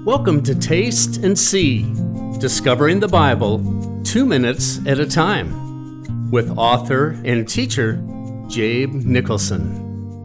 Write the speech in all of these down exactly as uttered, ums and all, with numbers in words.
Welcome to Taste and See, discovering the Bible two minutes at a time, with author and teacher Jabe Nicholson.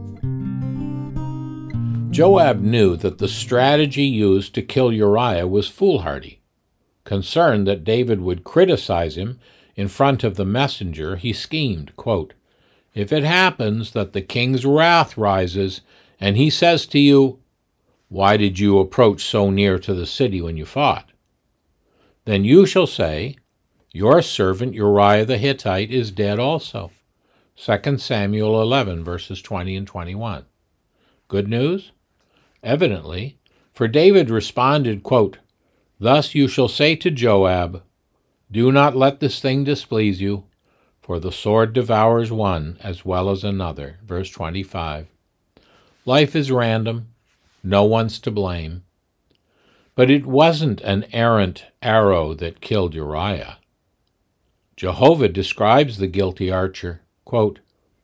Joab knew that the strategy used to kill Uriah was foolhardy. Concerned that David would criticize him in front of the messenger, he schemed, quote, "If it happens that the king's wrath rises, and he says to you, 'Why did you approach so near to the city when you fought?' Then you shall say, 'Your servant Uriah the Hittite is dead also.'" Second Samuel eleven, verses twenty and twenty-one. Good news? Evidently, for David responded, quote, "Thus you shall say to Joab, 'Do not let this thing displease you, for the sword devours one as well as another.'" Verse twenty-five. Life is random. No one's to blame. But it wasn't an errant arrow that killed Uriah. Jehovah describes the guilty archer, quote,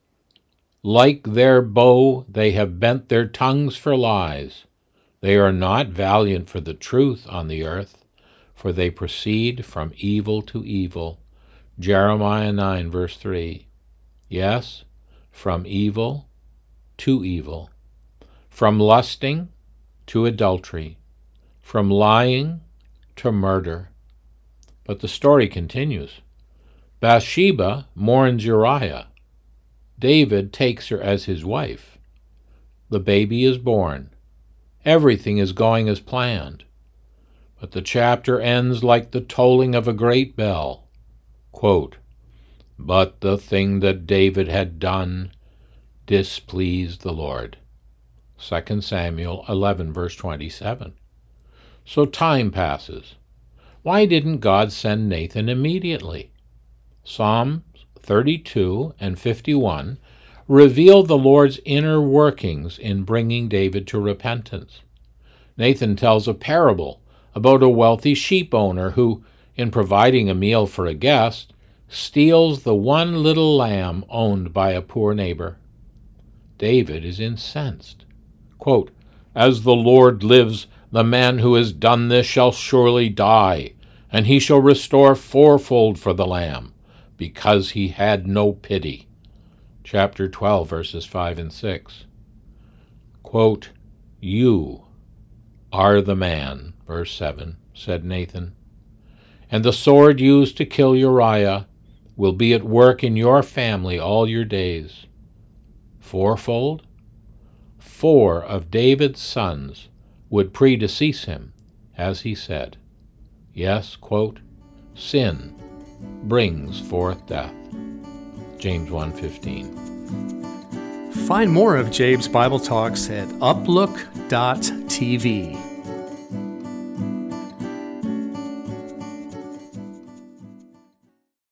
"Like their bow, they have bent their tongues for lies. They are not valiant for the truth on the earth, for they proceed from evil to evil." Jeremiah nine, verse three. Yes, from evil to evil. From lusting to adultery. From lying to murder. But the story continues. Bathsheba mourns Uriah. David takes her as his wife. The baby is born. Everything is going as planned. But the chapter ends like the tolling of a great bell. Quote, "But the thing that David had done displeased the Lord." Second Samuel eleven, verse twenty-seven. So time passes. Why didn't God send Nathan immediately? Psalms thirty-two and fifty-one reveal the Lord's inner workings in bringing David to repentance. Nathan tells a parable about a wealthy sheep owner who, in providing a meal for a guest, steals the one little lamb owned by a poor neighbor. David is incensed. Quote, "As the Lord lives, the man who has done this shall surely die, and he shall restore fourfold for the lamb, because he had no pity." Chapter twelve, verses five and six. Quote, "You are the man," verse seven, said Nathan, "and the sword used to kill Uriah will be at work in your family all your days." Fourfold? Four of David's sons would predecease him, as he said. Yes, quote, "Sin brings forth death." James one fifteen. Find more of Jabe's Bible Talks at uplook dot t v.